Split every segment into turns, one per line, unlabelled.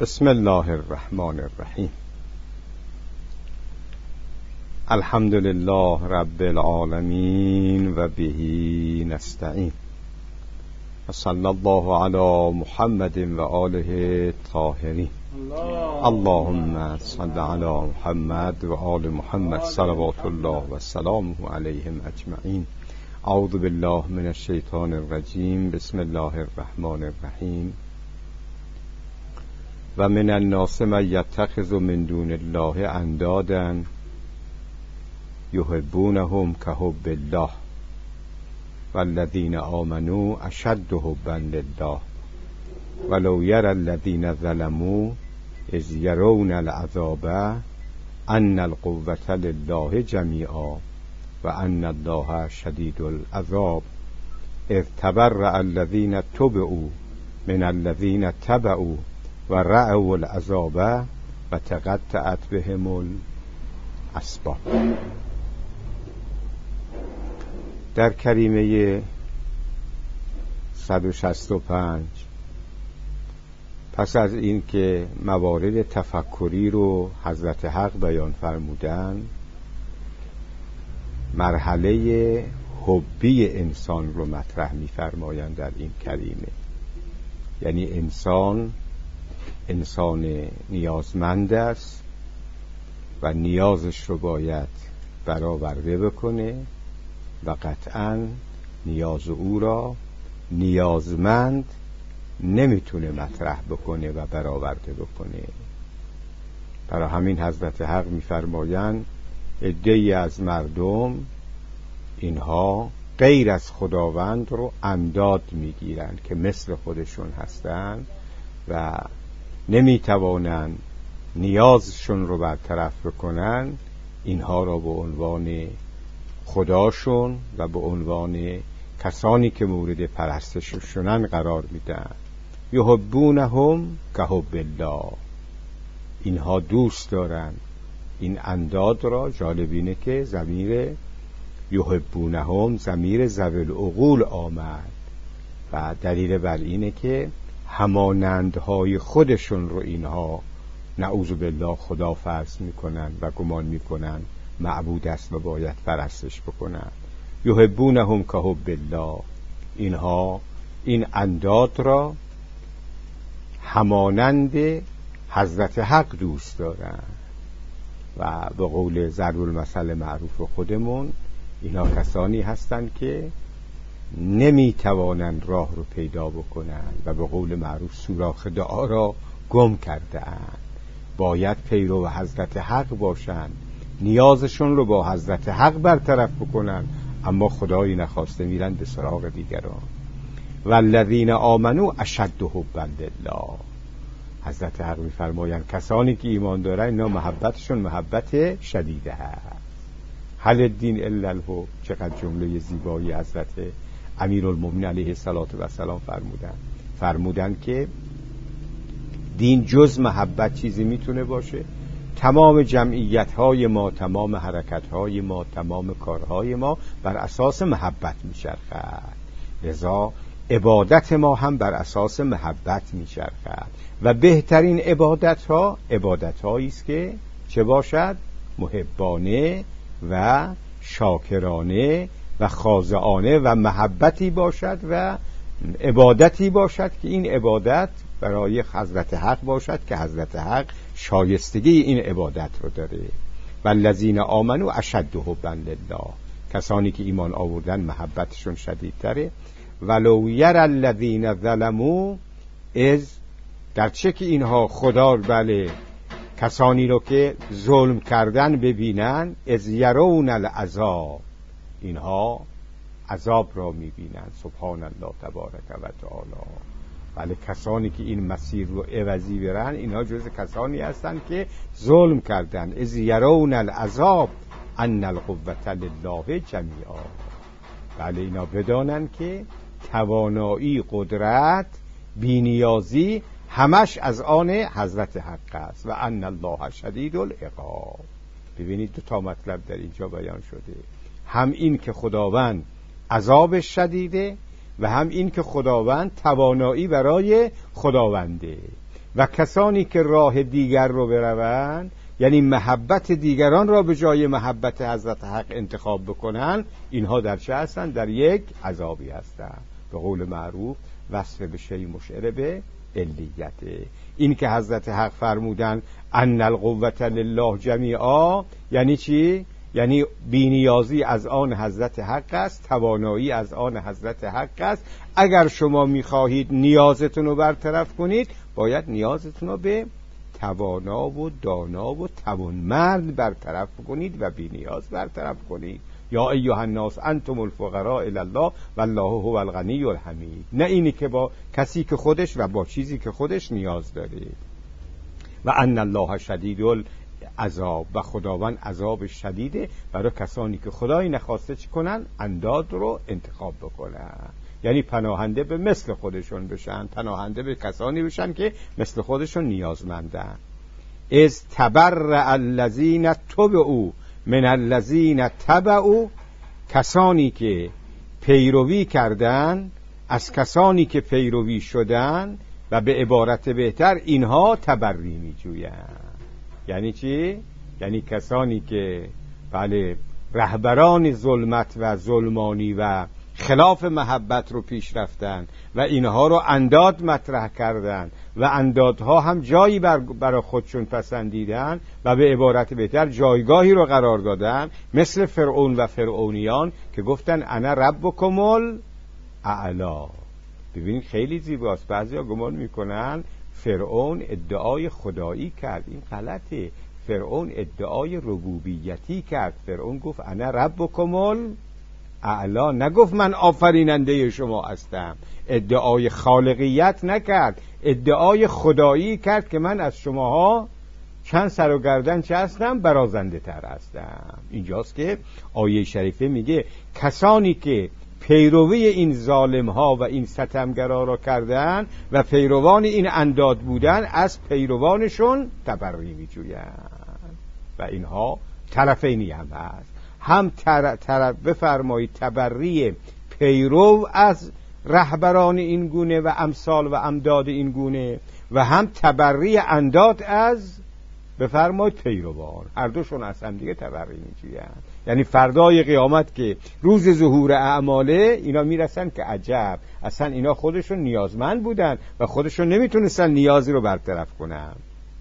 بسم الله الرحمن الرحیم. الحمد لله رب العالمین و بهی نستعین. صلی الله علی محمد و آله الطاهرین. اللهم صل علی محمد و آل محمد صلوات الله و سلامه علیهم اجمعین. اعوذ بالله من الشیطان الرجیم. بسم الله الرحمن الرحیم. و من الناس من یتخذ من دون الله اندادا یحبونهم کحب الله والذین آمنوا اشد حبا لله ولو یری الذین ظلموا اذ یرون العذاب ان القوة لله جمیعا و ان الله شدید العذاب اذ تبرأ الذین اتبعوا من الذین اتبعوا و رأوا العذاب و تقطعت بهم الاسباب. در کریمه 165 پس از این که موارد تفکری رو حضرت حق بیان فرمودن، مرحله حبی انسان رو مطرح می‌فرمایند در این کریمه. یعنی انسان نیازمند است و نیازش رو باید برآورده بکنه و قطعاً نیاز او را نیازمند نمیتونه مطرح بکنه و برآورده بکنه. برای همین حضرت حق میفرمایند عده‌ای از مردم اینها غیر از خداوند رو انداد میگیرن که مثل خودشون هستن و نمیتوانن نیازشون رو برطرف بکنن. اینها را به عنوان خداشون و به عنوان کسانی که مورد پرستششونن قرار میدن. یحبونهم کحب الله. اینها دوست دارن این انداد را. جالب اینه که ضمیر یحبونهم ضمیر ذوی العقول آمد و دلیل بر اینه که همانندهای خودشون رو اینها نعوذ بالله خدا فرض میکنن و گمان میکنن معبود است و باید پرستش بکنن. یحبونهم کحب الله. اینها این انداد را همانند حضرت حق دوست دارن و به قول ضرب المثل معروف خودمون اینها کسانی هستند که نمیتوانند راه رو پیدا بکنند و به قول معروف سوراخ دعا را گم کرده اند. باید پیرو حضرت حق باشند، نیازشون رو با حضرت حق برطرف بکنن، اما خدایی نخواسته میرن به سراغ دیگران. والذین آمنوا اشد حبا لله. حضرت حق میفرمایند کسانی که ایمان دارن اینا محبتشون محبت شدیده هست. هل الدین الا الحب. چقدر جمله زیبایی حضرت امیرالمومنین علیه السلام فرمودن که دین جز محبت چیزی میتونه باشه؟ تمام جمعیت‌های ما، تمام حرکت‌های ما، تمام کارهای ما بر اساس محبت میچرخد. لذا عبادت ما هم بر اساس محبت میچرخد و بهترین عبادت‌هایی است که چه باشد؟ محبانه و شاکرانه و خاضعانه و محبتی باشد و عبادتی باشد که این عبادت برای حضرت حق باشد که حضرت حق شایستگی این عبادت رو داره. والذین آمنوا اشد حبا لله. کسانی که ایمان آوردن محبتشون شدیدتره. ولو یری الذین ظلموا اذ. گرچه که اینها خدا بله کسانی رو که ظلم کردن ببینن، اذ یرون العذاب. اینها عذاب را میبینن. سبحان الله تبارک و تعالی. ولی کسانی که این مسیر رو عوضی برن اینها جز کسانی هستند که ظلم کردن. اذ یرون العذاب ان القوة لله جمیعا. ولی اینا بدانن که توانایی، قدرت، بینیازی همش از آن حضرت حق است و ان الله شدید العقاب. ببینید دو تا مطلب در اینجا بیان شده. هم این که خداوند عذابش شدیده و هم این که خداوند توانایی برای خداونده. و کسانی که راه دیگر رو بروند، یعنی محبت دیگران را به جای محبت حضرت حق انتخاب بکنن، اینها در چه هستن؟ در یک عذابی هستن. به قول معروف وصف به شیء مشعر به علیته. این که حضرت حق فرمودن ان القوة لله جمیعا، یعنی چی؟ یعنی بینیازی از آن حضرت حق است، توانایی از آن حضرت حق است. اگر شما میخواهید نیازتون رو برطرف کنید، باید نیازتون رو به توانا و دانا و توانمرد برطرف کنید و بی نیاز برطرف کنید. یا ایها الناس انتم الفقراء الی الله والله هو الغنی الحمید. نه اینی که با کسی که خودش و با چیزی که خودش نیاز داره. و ان الله شدید العذاب، و خداوند عذاب شدیده برای کسانی که خدایی نخواسته چی کنن؟ انداد رو انتخاب بکنن، یعنی پناهنده به مثل خودشون بشن، پناهنده به کسانی بشن که مثل خودشون نیازمندن. از تبرأ الذین تبعوا من الذین تبعوا، کسانی که پیروی کردن از کسانی که پیروی شدن، و به عبارت بهتر اینها تبری می جوین. یعنی چی؟ یعنی کسانی که بله رهبران ظلمت و ظلمانی و خلاف محبت رو پیش رفتن و اینها رو انداد مطرح کردن و اندادها هم جایی برای خودشون پسندیدن و به عبارت بهتر جایگاهی رو قرار دادن، مثل فرعون و فرعونیان که گفتن انا ربکم الاعلی. ببینید خیلی زیباست. بعضیا گمان میکنن فرعون ادعای خدایی کرد، این غلطه. فرعون ادعای ربوبیتی کرد. فرعون گفت انا ربکم الاعلی، نگفت من آفریننده شما هستم. ادعای خالقیت نکرد، ادعای خدایی کرد که من از شماها چند سر و گردن چه هستم؟ برازنده تر هستم. اینجاست که آیه شریفه میگه کسانی که پیروی این ظالم ها و این ستمگرا را کردن و پیروان این انداد بودن، از پیروانشون تبری می جویند. و اینها طرفینی هم هست، هم بفرمایید تبری پیرو از رهبران این گونه و امثال و امداد این گونه، و هم تبری انداد از بفرمایید پیروان. هر دوشون از هم دیگه تبری می جویند. یعنی فردای قیامت که روز ظهور اعماله، اینا میرسن که عجب، اصلا اینا خودشون نیازمند بودن و خودشون نمیتونستن نیازی رو برطرف کنن.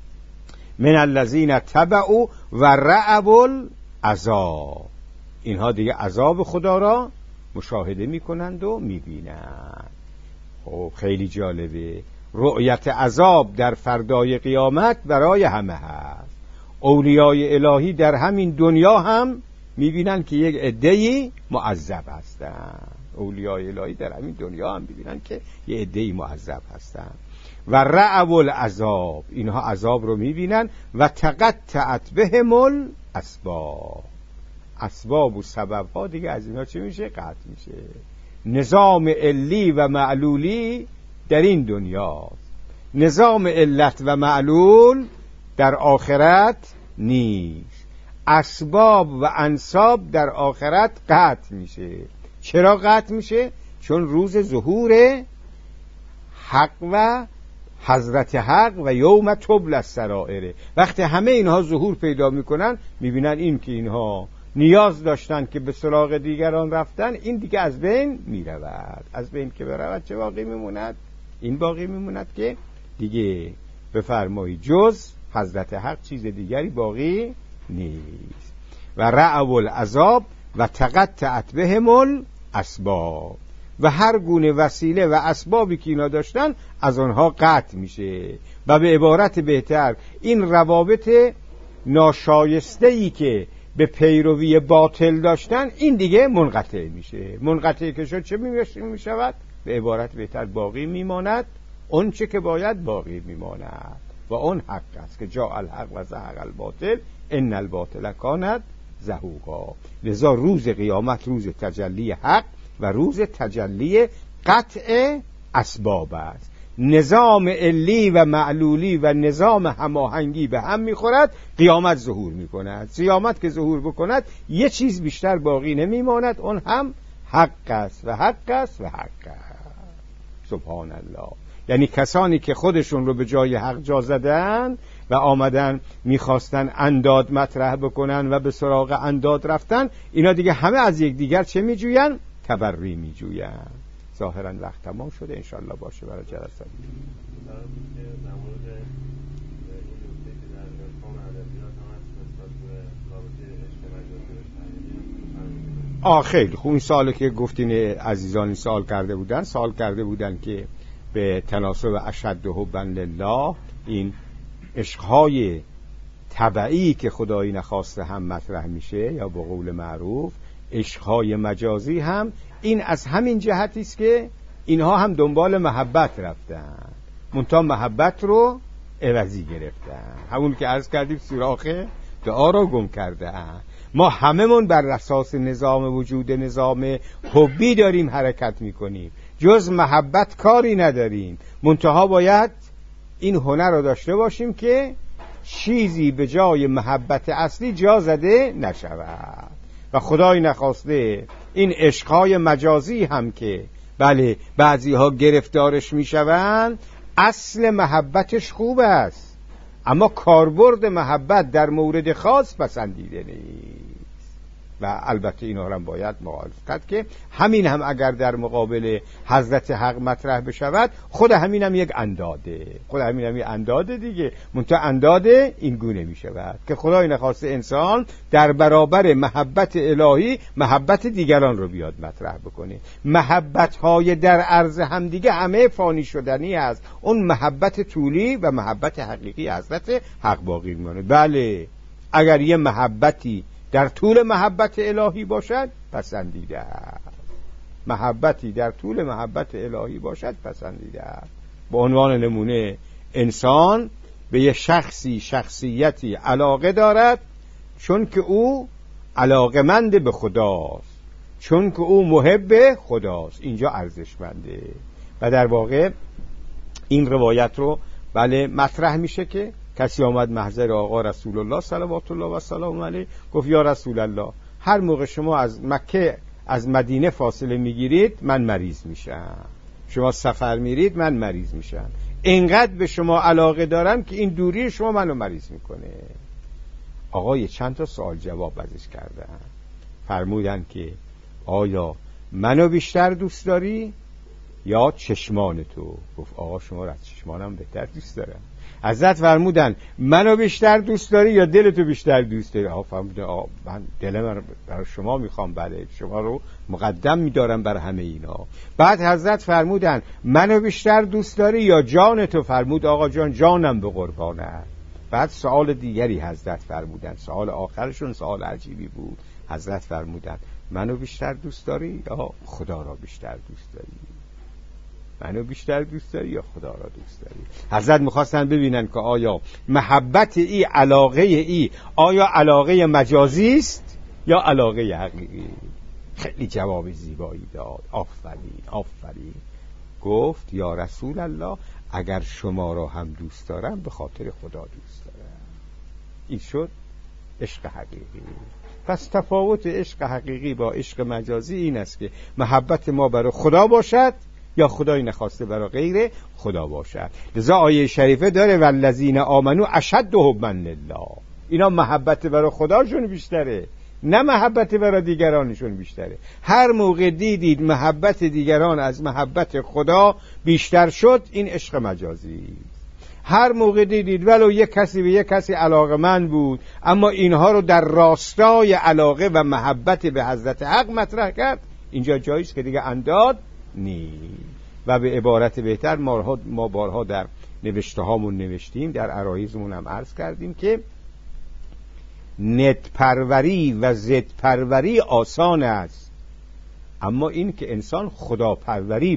من الذین تبعوا و رأوا العذاب، اینها دیگه عذاب خدا را مشاهده میکنند و میبینند. خب خیلی جالبه، رؤیت عذاب در فردای قیامت برای همه هست. اولیای الهی در همین دنیا هم میبینن که یک عده‌ای معذب هستن. اولیای الهی در همین دنیا هم میبینن که یک عده‌ای معذب هستن. و رأوا العذاب، اینها عذاب رو میبینن. و تقطعت بهم الاسباب، اسباب و سبب ها دیگه از اینا چه میشه؟ قطع میشه. نظام علی و معلولی در این دنیاست، نظام علت و معلول در آخرت نیست. اسباب و انساب در آخرت قطع میشه. چرا قطع میشه؟ چون روز ظهور حق و حضرت حق و یوم تبلی السرائر، وقتی همه اینها ظهور پیدا میکنن، میبینن این که اینها نیاز داشتن که به سراغ دیگران رفتن، این دیگه از بین میرود. از بین که برود چه باقی میموند؟ این باقی میموند که دیگه بفرمایید جز حضرت حق چیز دیگری باقی نیست. و رأوا العذاب و تقطعت بهم الاسباب، و هر گونه وسیله و اسبابی که اینا داشتن از آنها قطع میشه. و به عبارت بهتر این روابط ناشایسته‌ای که به پیروی باطل داشتن، این دیگه منقطع میشه. منقطع که شد چه میشود؟ به عبارت بهتر باقی میماند اون چه که باید باقی میماند، و اون حق است که جاء الحق و زهق الباطل ان الباطل کان زهوقا. لذا روز قیامت روز تجلی حق و روز تجلی قطع اسباب است. نظام علی و معلولی و نظام هماهنگی به هم میخورد، قیامت ظهور میکند. قیامت که ظهور بکند یه چیز بیشتر باقی نمیماند، اون هم حق است و حق است و حق است. سبحان الله. یعنی کسانی که خودشون رو به جای حق جا زدن و آمدن میخواستن انداد مطرح بکنن و به سراغ انداد رفتن، اینا دیگه همه از یک دیگر چه میجوین؟ تبری میجوین. ظاهرا وقت تمام شده، انشالله باشه برای جلسه. خیلی خوب. این سوالی که گفتین عزیزانی سوال کرده بودن که به تناسب اشد حبا لله این عشقهای طبعی که خدایی نخواسته هم مطرح میشه، یا به قول معروف عشقهای مجازی هم، این از همین جهتی است که اینها هم دنبال محبت رفتن، منتها محبت رو عوضی گرفتن، همون که عرض کردیم سوراخ دعا رو گم کردن. ما هممون بر اساس نظام وجود، نظام حبی داریم حرکت میکنیم، جز محبت کاری نداریم، منتها باید این هنر رو داشته باشیم که چیزی به جای محبت اصلی جا زده نشود. و خدای نخواسته این عشقهای مجازی هم که بله بعضی ها گرفتارش میشوند، اصل محبتش خوب است، اما کاربرد محبت در مورد خاص پسندیده نیست. و البته اینا هم باید مخالفت کرد که همین هم اگر در مقابل حضرت حق مطرح بشود، خود همین هم یک انداده، دیگه، منتها انداده این گونه می شود که خدای نخواسته انسان در برابر محبت الهی محبت دیگران رو بیاد مطرح بکنه. محبت های در عرض هم دیگه همه فانی شدنی است، اون محبت طولی و محبت حقیقی حضرت حق باقی میمونه. بله اگر یه محبتی در طول محبت الهی باشد پسندیده است، محبتی در طول محبت الهی باشد پسندیده است. به عنوان نمونه انسان به یه شخصیتی علاقه دارد چون که او علاقمند به خداست، چون که او محب خداست، اینجا ارزشمنده. و در واقع این روایت رو بله مطرح میشه که کسی آمد محضر آقا رسول الله صلوات الله و سلام علیه، گفت یا رسول الله، هر موقع شما از مکه از مدینه فاصله میگیرید من مریض میشم، شما سفر میرید من مریض میشم، اینقدر به شما علاقه دارم که این دوری شما منو مریض میکنه. آقا یه چند تا سوال جواب ازش کردن، فرمودن که آیا منو بیشتر دوست داری یا چشمان تو؟ گفت آقا شما را از چشمانم بهتر دوست دارم. حضرت فرمودن منو بیشتر دوست داری یا دلتو بیشتر دوست داری؟ آقا فرمودن من دلم برای شما میخوام، بله شما رو مقدم میدارم بر همه اینا. بعد حضرت فرمودن منو بیشتر دوست داری یا جانتو؟ فرمود آقا جانم به قربانه. بعد سوال دیگری حضرت فرمودن، سوال آخرشون سوال عجیبی بود. حضرت فرمودن منو بیشتر دوست داری یا خدا را بیشتر دوست داری؟ منو بیشتر دوست داری یا خدا را دوست داری؟ حضرت میخواستن ببینن که آیا محبت ای، علاقه ای، آیا علاقه مجازی است یا علاقه حقیقی؟ خیلی جواب زیبایی داد. آفرین. گفت یا رسول الله، اگر شما را هم دوست دارم به خاطر خدا دوست دارم. این شد عشق حقیقی. پس تفاوت عشق حقیقی با عشق مجازی این است که محبت ما برای خدا باشد یا خدای نخواسته برای غیر خدا باشد. لذا آیه شریفه داره والذین آمنو اشد حبا لله، اینا محبت برای خداشون بیشتره، نه محبت برای دیگرانشون بیشتره. هر موقع دیدید محبت دیگران از محبت خدا بیشتر شد، این عشق مجازی. هر موقع دیدید ولو یک کسی به یک کسی علاقمند بود اما اینها رو در راستای علاقه و محبت به حضرت حق مطرح کرد، اینجا جاییست که دیگه انداد نیست. و به عبارت بهتر ما بارها در نوشته هامون نوشتیم، در عرایزمون هم عرض کردیم که نت پروری و زد پروری آسان است، اما این که انسان خدا پروری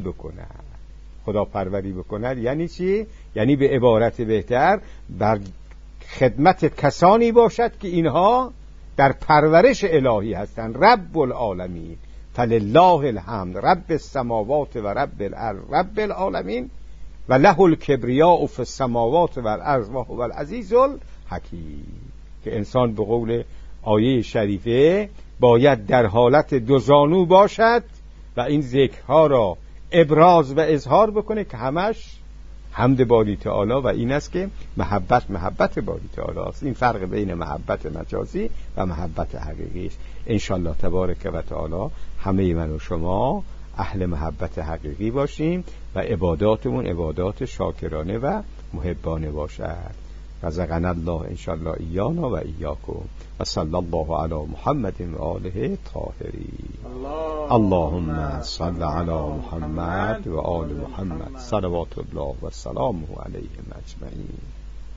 بکند یعنی چی؟ یعنی به عبارت بهتر بر خدمت کسانی باشد که اینها در پرورش الهی هستند. رب العالمین فلله الحمد رب السماوات و رب الارض رب العالمین و له الکبریاء فی السماوات و الارض و هو العزیز الحکیم. که انسان به قول آیه شریفه باید در حالت دوزانو باشد و این ذکرها را ابراز و اظهار بکنه که همش حمد باری تعالی و این است که محبت باری تعالی است. این فرق بین محبت مجازی و محبت حقیقی است. انشالله تبارک و تعالی همه من و شما اهل محبت حقیقی باشیم و عباداتمون عبادات شاکرانه و محبانه باشد. رزقنا الله انشالله ایانا و ایاکم و صلی الله علی محمد و آله طاهرین. اللهم صل علی محمد و آل محمد صلوات الله و سلامه علیهم اجمعین.